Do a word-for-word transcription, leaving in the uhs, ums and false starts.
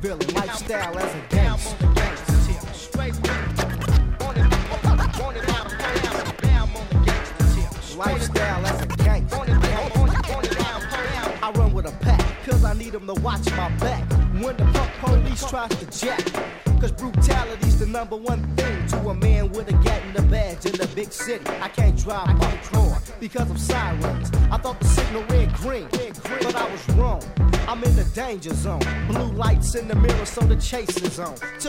villain, lifestyle as a gangster. Lifestyle as a gangster. I run with a pack, cause I need them to watch my back. When the fuck police tries to jack, cause brutality's the number one thing to a man with a gat in the badge in the big city. I can't drive my car because of sirens. I thought the signal read green, but I was wrong. I'm in the danger zone. Blue lights in the mirror, so the chase is on. To